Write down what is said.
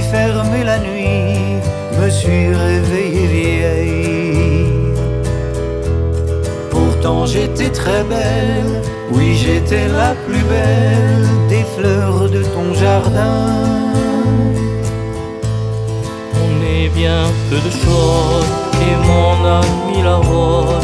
fermé la nuit, me suis réveillé vieille. Pourtant j'étais très belle, oui j'étais la plus belle des fleurs de ton jardin. On est bien peu de choses et mon ami la rose